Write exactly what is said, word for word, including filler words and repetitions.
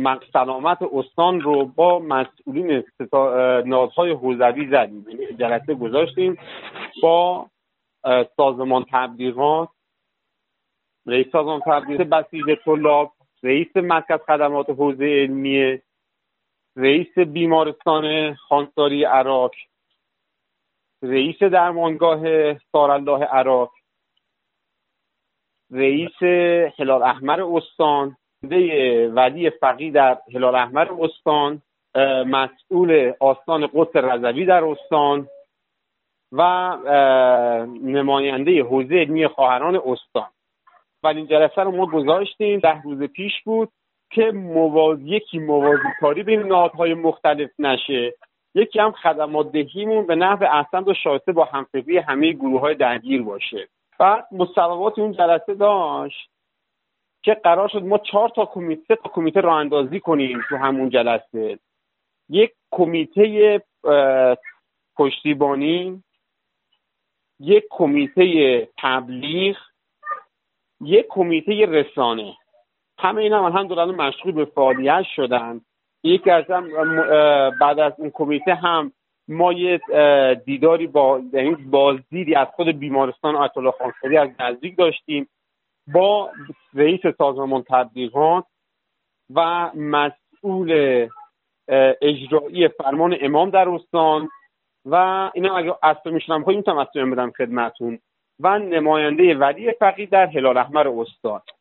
سلامت استان رو با مسئولین نهادهای حوزوی زدیم. یعنی جلسه گذاشتیم با سازمان تبلیغات، رئیس سازمان تبلیغات بسیج طلاب، رئیس مرکز خدمات حوزه علمیه، رئیس بیمارستان خانساری عراق، رئیس درمانگاه سارالله عراق، رئیس هلال احمر استان، ولی فقیه در هلال احمر استان، مسئول آستان قدس رضوی در استان و نماینده حوزه علمی خواهران استان. ولی این جلسه رو ما گذاشتیم ده روز پیش بود که موازی یکی موازی کاری بین نهادهای مختلف نشه، یکی هم خدمات دهیمون به نحو احسن و شایسته با همفکری همه گروه‌های درگیر باشه. بعد مصوبات اون جلسه داشت که قرار شد ما چهار تا کمیته تا کمیته راه اندازی کنیم تو همون جلسه. یک کمیته پشتیبانی، یک کمیته تبلیغ، یک کمیته رسانه. همه اینا هم الحمدلله مشغول به فعالیت شدن. یکی از هم بعد از اون کمیته هم ما یه دیداری با یعنی بازدیدی از خود بیمارستان آیت الله خانساری از نزدیک داشتیم با رئیس سازمان تبلیغات و مسئول اجرایی فرمان امام در استان و اینا اگه اصلا میشنم خواهیم میتونم اصلا بدم خدمتون و نماینده ولی فقیه در هلال احمر استان.